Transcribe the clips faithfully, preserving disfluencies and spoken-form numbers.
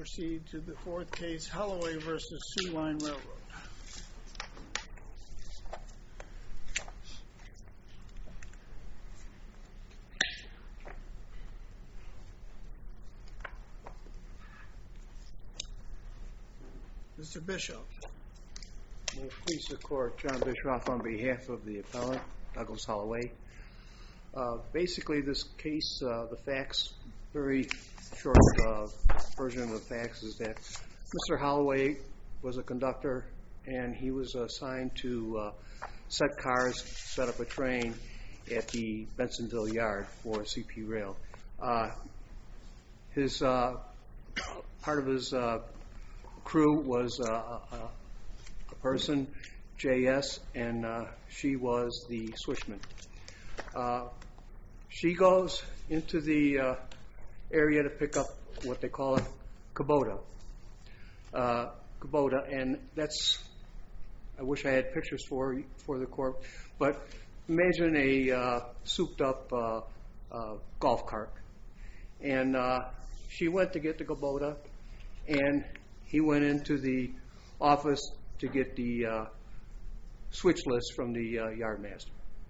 proceed to the fourth case, Holloway v. Soo Line Railroad. Mister Bischoff. May it please the Court, John Bischoff on behalf of the appellant, Douglas Holloway. Uh, basically, this case, uh, the facts, very short uh, version of the facts is that Mister Holloway was a conductor and he was assigned to uh, set cars, set up a train at the Bensonville Yard for C P Rail. Uh, his uh, part of his uh, crew was uh, a, a person, J S, and uh, she was the switchman. Uh, she goes into the uh, area to pick up what they call a Kubota. Uh, Kubota, and that's, I wish I had pictures for for the court, but imagine a uh, souped up uh, uh, golf cart. And uh, she went to get the Kubota, and he went into the office to get the uh, switch list from the uh, yardmaster.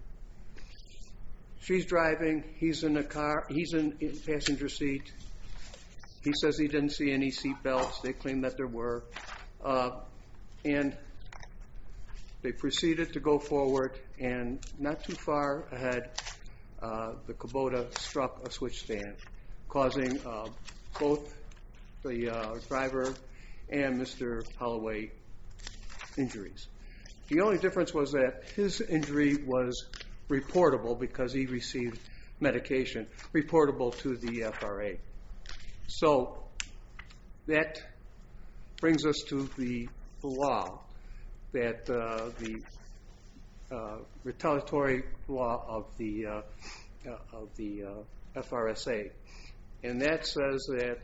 She's driving, he's in the car, he's in, in passenger seat. He says he didn't see any seat belts. They claim that there were. Uh, and they proceeded to go forward, and not too far ahead, uh, the Kubota struck a switch stand, causing uh, both the uh, driver and Mister Holloway injuries. The only difference was that his injury was reportable because he received medication, reportable to the F R A. So that brings us to the, the law, that uh, the uh, retaliatory law of the uh, uh, of the uh, F R S A, and that says that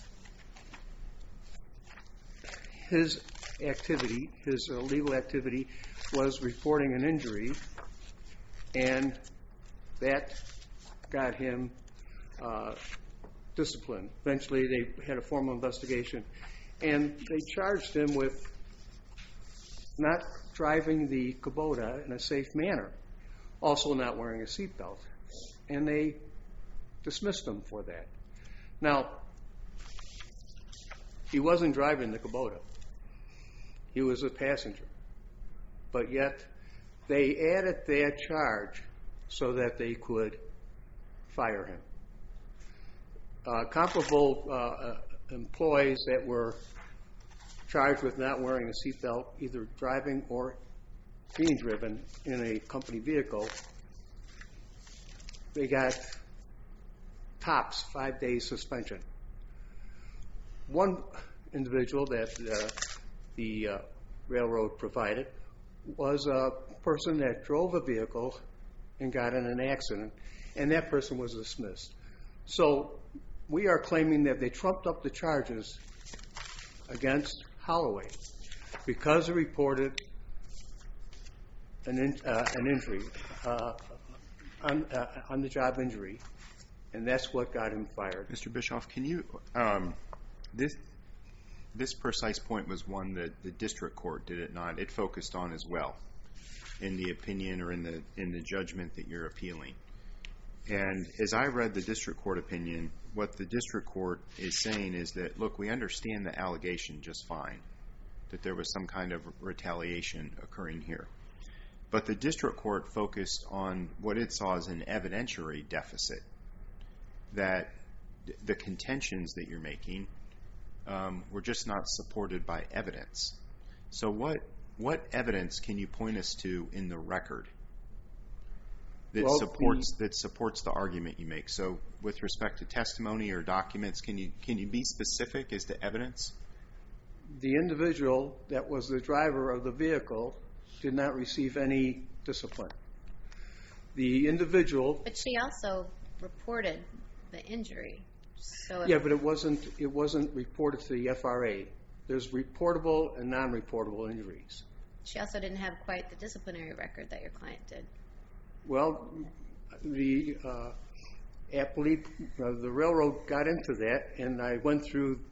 his activity, his uh, legal activity, was reporting an injury, and that got him uh, disciplined. Eventually, they had a formal investigation, and they charged him with not driving the Kubota in a safe manner, also not wearing a seatbelt, and they dismissed him for that. Now, he wasn't driving the Kubota. He was a passenger. But yet, they added that charge so that they could fire him. Uh, comparable uh, employees that were charged with not wearing a seatbelt, either driving or being driven in a company vehicle, they got tops five days suspension. One individual that uh, the uh, railroad provided was a person that drove a vehicle and got in an accident, and that person was dismissed. So we are claiming that they trumped up the charges against Holloway because he reported an, in, uh, an injury, uh, on, uh, on the job injury, and that's what got him fired. Mister Bischoff, can you, um, this this precise point was one that the district court, did it not? It focused on as well in the opinion or in the in the judgment that you're appealing. And as I read the district court opinion, what the district court is saying is that, look, we understand the allegation just fine, that there was some kind of retaliation occurring here. But the district court focused on what it saw as an evidentiary deficit, that the contentions that you're making um, were just not supported by evidence. So what what evidence can you point us to in the record that well, supports the, that supports the argument you make? So with respect to testimony or documents, can you can you be specific as to evidence? The individual that was the driver of the vehicle did not receive any discipline. The individual... But she also reported the injury. So yeah, but it wasn't it wasn't reported to the F R A. There's reportable and non-reportable injuries. She also didn't have quite the disciplinary record that your client did. Well, the uh, appellate, uh, the railroad got into that, and I went through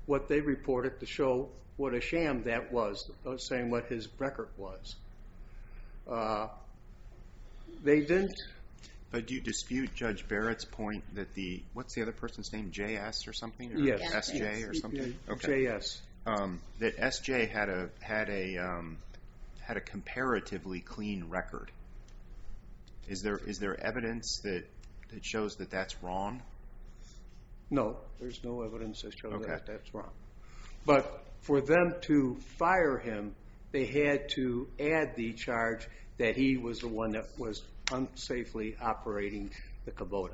what they reported to show what a sham that was, uh, saying what his record was. Uh, they didn't. But do you dispute Judge Barrett's point that the, what's the other person's name, J S or something? Or Yes. S J or something? Yeah, Okay. J S. Um, that S J had a had a um, had a comparatively clean record. Is there is there evidence that that shows that that's wrong? No, there's no evidence that shows Okay. that that's wrong. But for them to fire him, they had to add the charge that he was the one that was unsafely operating the Kubota.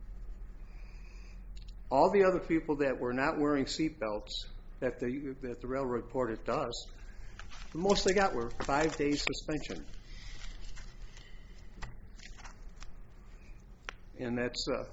All the other people that were not wearing seatbelts that the that the railroad reported to us, the most they got were five days suspension. And that's uh,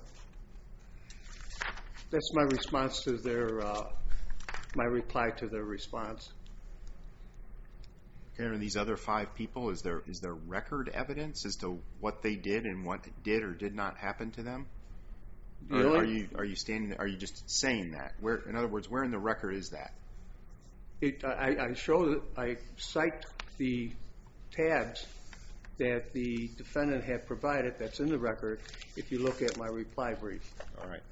that's my response to their uh, my reply to their response. Okay, are these other five people, is there is there record evidence as to what they did and what did or did not happen to them? Or The only- are you are you standing are you just saying that? Where, in other words, where in the record is that? It, I, I show that I cite the tabs that the defendant had provided that's in the record if you look at my reply brief. All right.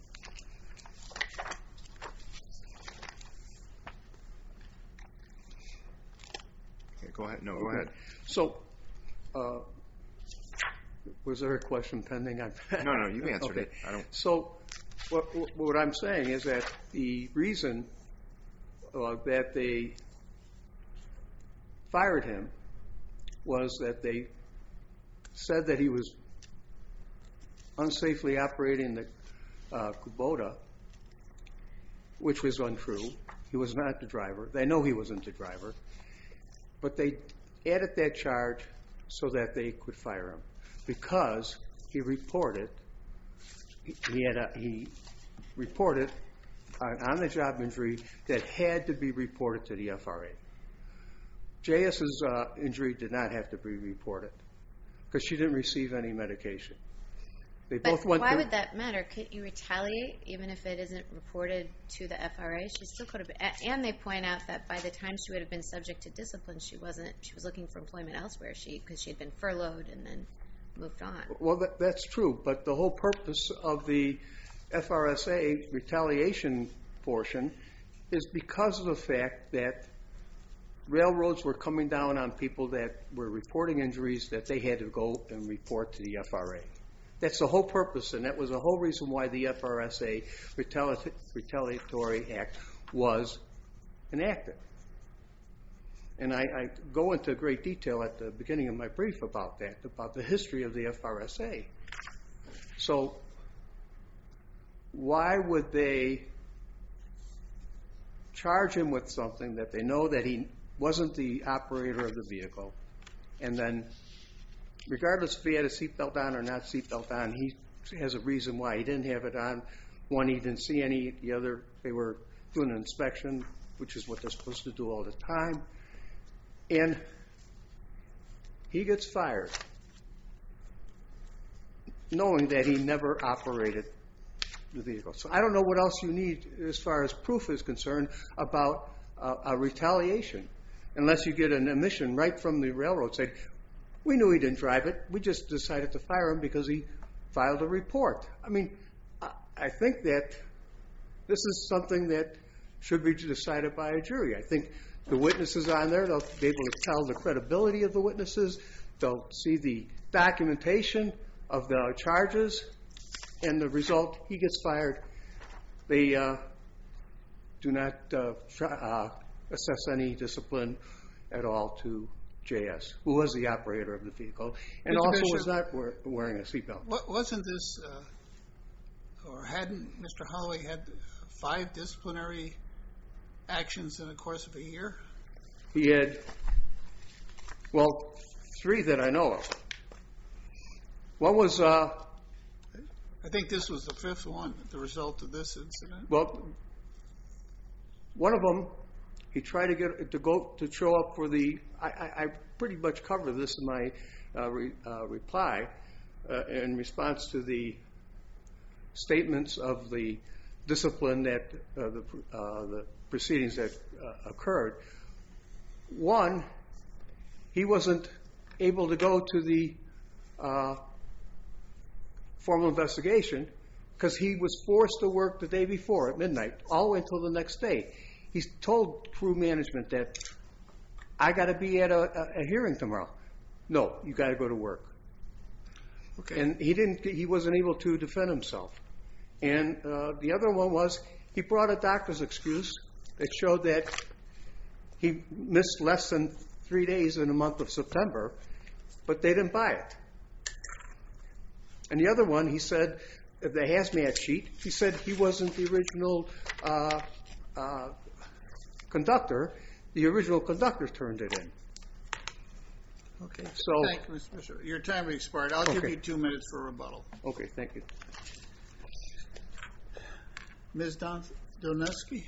Okay, go ahead. No, go Okay. ahead. So, uh, was there a question pending? on No, no, you answered Okay. it. I don't. So, what, what I'm saying is that the reason uh, that they fired him was that they said that he was unsafely operating the uh, Kubota, which was untrue. He was not the driver. They know he wasn't the driver. But they added that charge so that they could fire him because he reported he, he had a, he reported an on-the-job injury that had to be reported to the F R A. JS's uh, injury did not have to be reported because she didn't receive any medication. They both But went why through, would that matter? Can't you retaliate even if it isn't reported to the F R A? She still could have been. a- And they point out that by the time she would have been subject to discipline, she wasn't. She was looking for employment elsewhere. She because she had been furloughed and then moved on. Well, that, that's true, but the whole purpose of the F R S A retaliation portion is because of the fact that railroads were coming down on people that were reporting injuries that they had to go and report to the F R A. That's the whole purpose, and that was the whole reason why the F R S A Retali- Retaliatory Act was enacted. And I, I go into great detail at the beginning of my brief about that, about the history of the F R S A. So why would they charge him with something that they know that he wasn't the operator of the vehicle, and then regardless if he had a seatbelt on or not seatbelt on, he has a reason why he didn't have it on. One, he didn't see any. The other, they were doing an inspection, which is what they're supposed to do all the time. And he gets fired, knowing that he never operated the vehicle. So I don't know what else you need as far as proof is concerned about uh, a retaliation, unless you get an admission right from the railroad saying, we knew he didn't drive it, we just decided to fire him because he filed a report. I mean, I, I think that this is something that should be decided by a jury. I think the witnesses on there, they'll be able to tell the credibility of the witnesses, they'll see the documentation of the charges, and the result, he gets fired. They uh, do not uh, try, uh, assess any discipline at all to J S, who was the operator of the vehicle, and Mister also Bishop, was not wear, wearing a seatbelt. What, wasn't this, uh, or hadn't Mister Holloway had five disciplinary actions in the course of a year? He had, well, three that I know of. One was, uh, I think this was the fifth one, the result of this incident. well, one of them, he tried to get to go to show up for the. I, I, I pretty much cover this in my uh, re, uh, reply uh, in response to the statements of the discipline that uh, the, uh, the proceedings that uh, occurred. One, he wasn't able to go to the uh, formal investigation because he was forced to work the day before at midnight, all the way until the next day. He told crew management that, I got to be at a, a, a hearing tomorrow. No, you got to go to work. Okay. And he didn't. He wasn't able to defend himself. And uh, the other one was he brought a doctor's excuse that showed that he missed less than three days in the month of September, but they didn't buy it. And the other one, he said, the hazmat sheet, he said he wasn't the original uh, uh, conductor. The original conductor turned it in. Okay. So, thank you, Mister Bishop. Your time has expired. I'll give Okay. you two minutes for rebuttal. Okay, thank you. Miz Don- Doneski?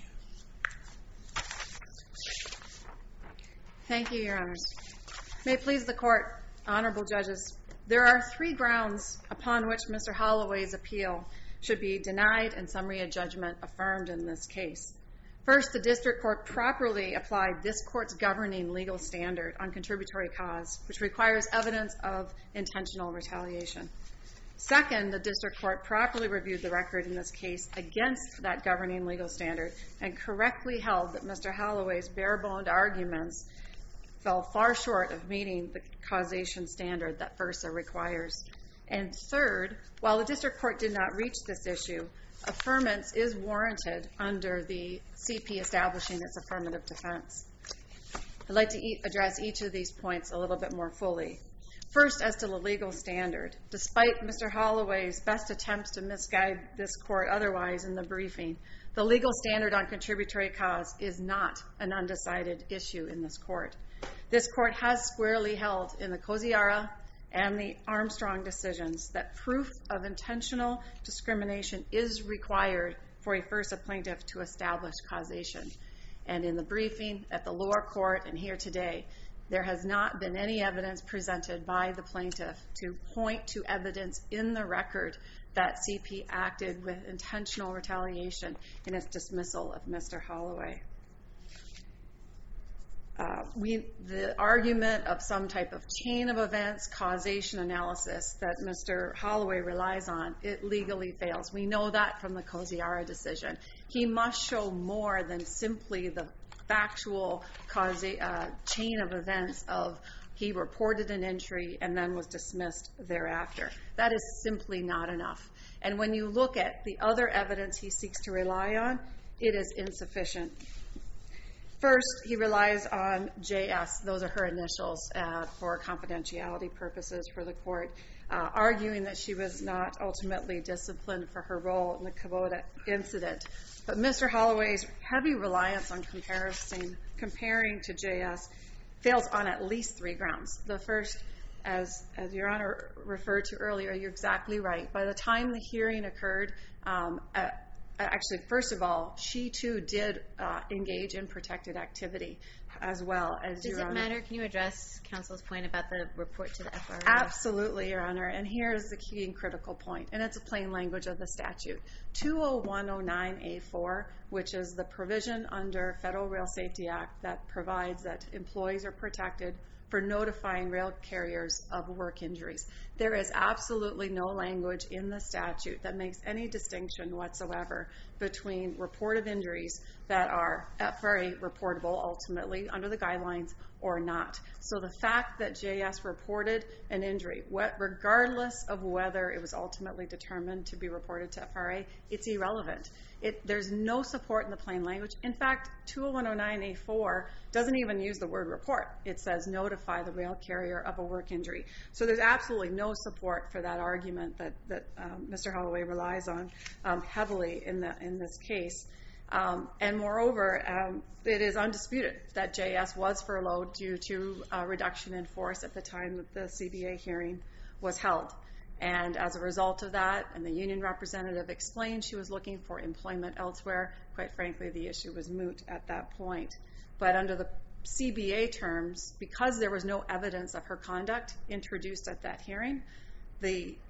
Thank you, Your Honors. May it please the Court, Honorable Judges, there are three grounds upon which Mister Holloway's appeal should be denied and summary of judgment affirmed in this case. First, the District Court properly applied this Court's governing legal standard on contributory cause, which requires evidence of intentional retaliation. Second, the District Court properly reviewed the record in this case against that governing legal standard and correctly held that Mister Holloway's bare-boned arguments fell far short of meeting the causation standard that FERSA requires. And third, while the District Court did not reach this issue, affirmance is warranted under the C P establishing its affirmative defense. I'd like to e- address each of these points a little bit more fully. First, as to the legal standard, despite Mister Holloway's best attempts to misguide this Court otherwise in the briefing, the legal standard on contributory cause is not an undecided issue in this Court. This Court has squarely held in the Kosiara and the Armstrong decisions that proof of intentional discrimination is required for a FERSA plaintiff to establish causation. And in the briefing at the lower court and here today, there has not been any evidence presented by the plaintiff to point to evidence in the record that C P acted with intentional retaliation in its dismissal of Mister Holloway. Uh, we, the argument of some type of chain of events, causation analysis that Mister Holloway relies on, it legally fails. We know that from the Kosiara decision. He must show more than simply the factual causa- uh, chain of events of he reported an injury and then was dismissed thereafter. That is simply not enough. And when you look at the other evidence he seeks to rely on, it is insufficient. First, he relies on J S. Those are her initials uh, for confidentiality purposes for the court, uh, arguing that she was not ultimately disciplined for her role in the Kubota incident. But Mister Holloway's heavy reliance on comparison, comparing to J S fails on at least three grounds. The first, as, as Your Honor referred to earlier, you're exactly right. By the time the hearing occurred, um, at, Actually, first of all, she too did uh, engage in protected activity as well. As Does Your it Honor. matter? Can you address counsel's point about the report to the F R A? Absolutely, Your Honor. And here's the key and critical point, and it's a plain language of the statute. two oh one oh nine A four, which is the provision under Federal Rail Safety Act that provides that employees are protected for notifying rail carriers of work injuries. There is absolutely no language in the statute that makes any distinction whatsoever between reported injuries that are F R A reportable ultimately under the guidelines or not. So the fact that J S reported an injury, regardless of whether it was ultimately determined to be reported to F R A, it's irrelevant. It, there's no support in the plain language. In fact, two oh one oh nine A four doesn't even use the word report. It says notify the rail carrier of a work injury. So there's absolutely no support for that argument that, that um, Mister Holloway relies on um, heavily in, the, in this case. Um, and moreover, um, it is undisputed that J S was furloughed due to a reduction in force at the time that the C B A hearing was held. And as a result of that, and the union representative explained she was looking for employment elsewhere, quite frankly, the issue was moot at that point. But under the C B A terms, because there was no evidence of her conduct introduced at that hearing, the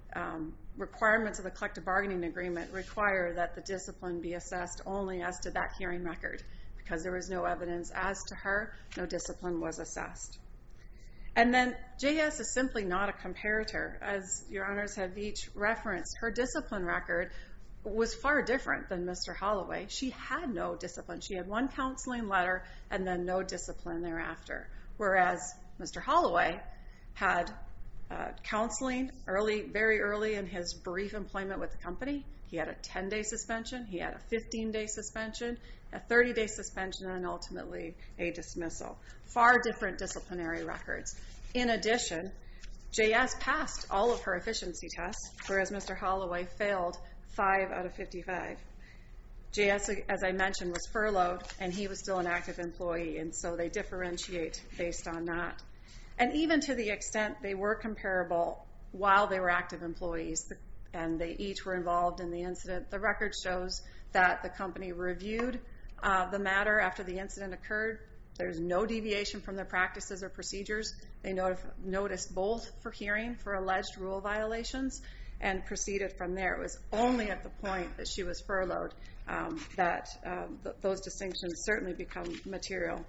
um, requirements of the collective bargaining agreement require that the discipline be assessed only as to that hearing record. Because there was no evidence as to her, no discipline was assessed. And then J S is simply not a comparator. As Your Honors have each referenced, her discipline record was far different than Mister Holloway. She had no discipline. She had one counseling letter and then no discipline thereafter. Whereas Mister Holloway had uh, counseling early, very early in his brief employment with the company. He had a ten-day suspension, he had a fifteen-day suspension, a thirty-day suspension, and ultimately a dismissal. Far different disciplinary records. In addition, J S passed all of her efficiency tests, whereas Mister Holloway failed five out of fifty-five. J S, as I mentioned, was furloughed, and he was still an active employee, and so they differentiate based on that. And even to the extent they were comparable while they were active employees, and they each were involved in the incident, the record shows that the company reviewed uh, the matter after the incident occurred. There's no deviation from their practices or procedures. They notif- noticed both for hearing for alleged rule violations and proceeded from there. It was only at the point that she was furloughed um, that uh, th- those distinctions certainly become material.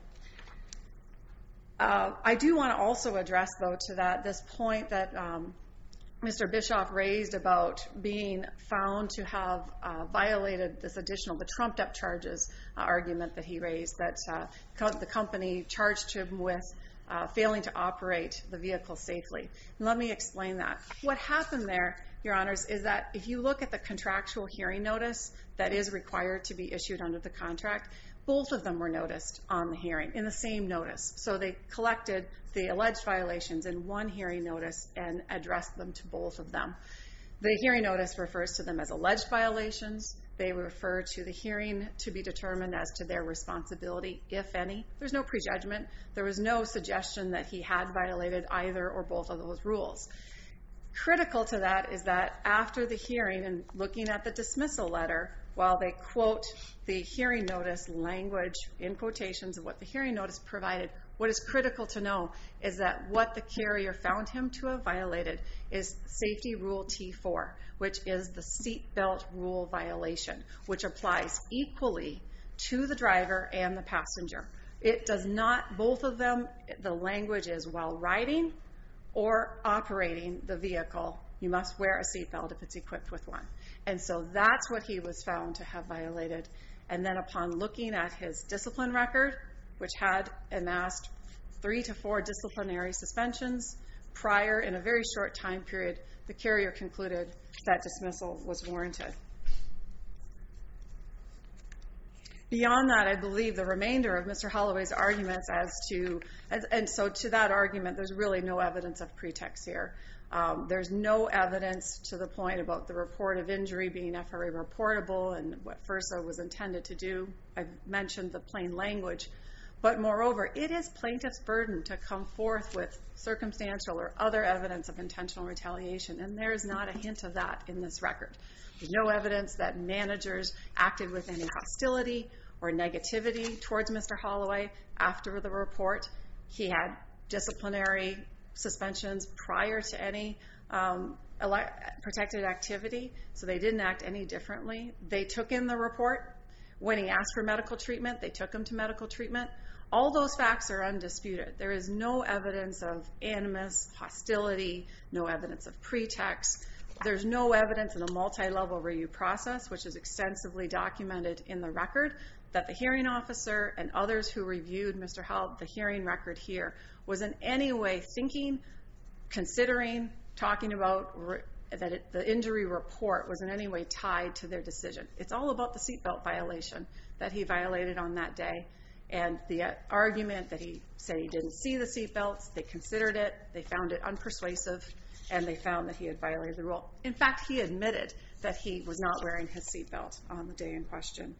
Uh, I do want to also address, though, to that this point that um, Mister Bischoff raised about being found to have uh, violated this additional, the trumped up charges uh, argument that he raised, that uh, co- the company charged him with uh, failing to operate the vehicle safely. And let me explain that. What happened there, Your Honors, is that if you look at the contractual hearing notice that is required to be issued under the contract, both of them were noticed on the hearing in the same notice. So they collected the alleged violations in one hearing notice and addressed them to both of them. The hearing notice refers to them as alleged violations. They refer to the hearing to be determined as to their responsibility, if any. There's no prejudgment. There was no suggestion that he had violated either or both of those rules. Critical to that is that after the hearing and looking at the dismissal letter, while they quote the hearing notice language in quotations of what the hearing notice provided, what is critical to know is that what the carrier found him to have violated is Safety Rule T four, which is the seatbelt rule violation, which applies equally to the driver and the passenger. It does not, both of them, the language is while riding or operating the vehicle, you must wear a seatbelt if it's equipped with one. And so that's what he was found to have violated. And then upon looking at his discipline record, which had amassed three to four disciplinary suspensions prior in a very short time period, the carrier concluded that dismissal was warranted. Beyond that, I believe the remainder of Mister Holloway's arguments as to, as, and so to that argument, there's really no evidence of pretext here. Um, there's no evidence to the point about the report of injury being F R A reportable and what FERSA was intended to do. I've mentioned the plain language. But moreover, it is plaintiff's burden to come forth with circumstantial or other evidence of intentional retaliation, and there is not a hint of that in this record. There's no evidence that managers acted with any hostility or negativity towards Mister Holloway after the report. He had disciplinary suspensions prior to any um, ele- protected activity, so they didn't act any differently. They took in the report. When he asked for medical treatment, they took him to medical treatment. All those facts are undisputed. There is no evidence of animus, hostility, no evidence of pretext. There's no evidence in the multi-level review process, which is extensively documented in the record, that the hearing officer and others who reviewed Mister Hall, the hearing record here, was in any way thinking, considering, talking about re- that it, the injury report was in any way tied to their decision. It's all about the seatbelt violation that he violated on that day. And the uh, argument that he said he didn't see the seatbelts, they considered it, they found it unpersuasive, and they found that he had violated the rule. In fact, he admitted that he was not wearing his seatbelt on the day in question.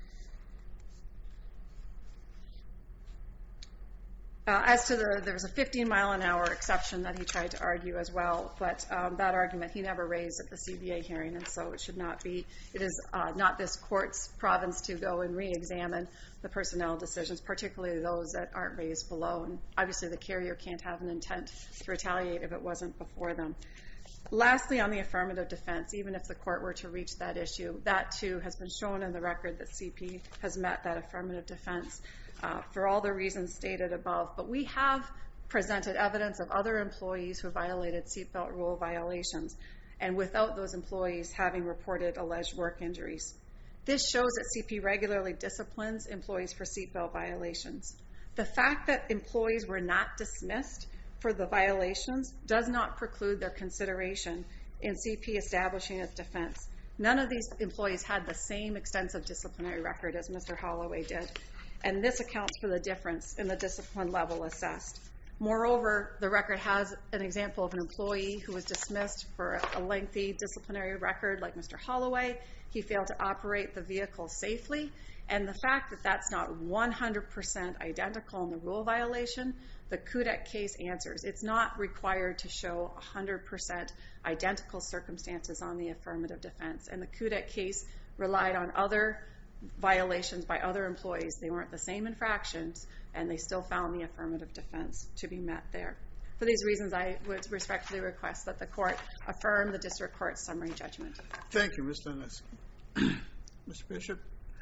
Uh, as to the, there was a fifteen mile an hour exception that he tried to argue as well, but um, that argument he never raised at the C B A hearing, and so it should not be, it is uh, not this court's province to go and re-examine the personnel decisions, particularly those that aren't raised below. And obviously the carrier can't have an intent to retaliate if it wasn't before them. Lastly, on the affirmative defense, even if the court were to reach that issue, that too has been shown in the record that C P has met that affirmative defense uh, for all the reasons stated above. But we have presented evidence of other employees who violated seatbelt rule violations, and without those employees having reported alleged work injuries. This shows that C P regularly disciplines employees for seatbelt violations. The fact that employees were not dismissed for the violations does not preclude their consideration in C P establishing its defense. None of these employees had the same extensive disciplinary record as Mister Holloway did, and this accounts for the difference in the discipline level assessed. Moreover, the record has an example of an employee who was dismissed for a lengthy disciplinary record like Mister Holloway. He failed to operate the vehicle safely, and the fact that that's not one hundred percent identical in the rule violation, the Kudek case answers. It's not required to show one hundred percent identical circumstances on the affirmative defense, and the Kudek case relied on other violations by other employees. They weren't the same infractions, and they still found the affirmative defense to be met there. For these reasons, I would respectfully request that the court affirm the district court's summary judgment. Thank you, Miz Dennis. Mister Bishop?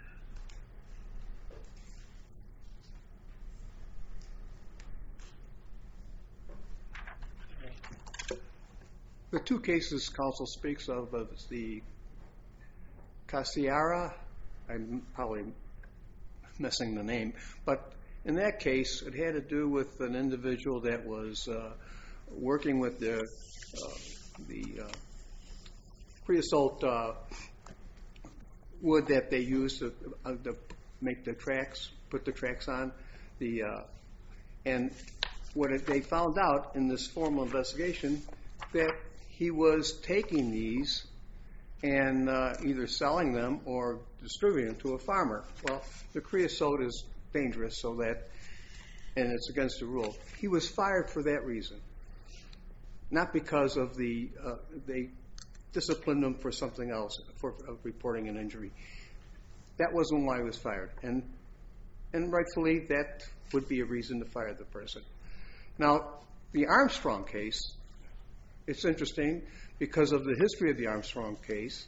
The two cases counsel speaks of is the Casiara, I'm probably missing the name, but in that case, it had to do with an individual that was uh, working with the uh, the uh, creosote uh, wood that they used to, uh, to make the tracks, put the tracks on. The uh, and what it, they found out in this formal investigation that he was taking these and uh, either selling them or distributing them to a farmer. Well, the creosote is dangerous, so that, and it's against the rule. He was fired for that reason, not because of the, uh, they disciplined him for something else, for uh, reporting an injury. That wasn't why he was fired, and and rightfully that would be a reason to fire the person. Now, the Armstrong case, it's interesting because of the history of the Armstrong case.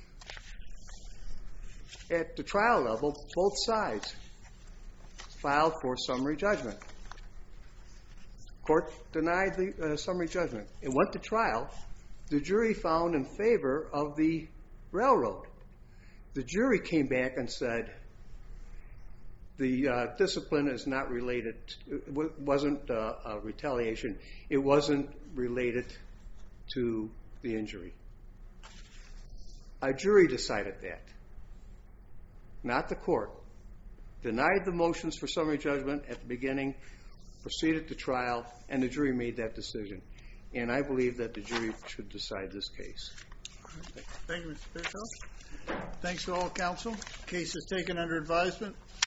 At the trial level, both sides filed for summary judgment. Court denied the uh, summary judgment. It went to trial. The jury found in favor of the railroad. The jury came back and said the uh, discipline is not related, it wasn't uh, a retaliation. It wasn't related to the injury. A jury decided that, not the court. Denied the motions for summary judgment at the beginning, proceeded to trial, and the jury made that decision. And I believe that the jury should decide this case. Thank you, Mister Bishop. Thanks to all counsel. Case is taken under advisement.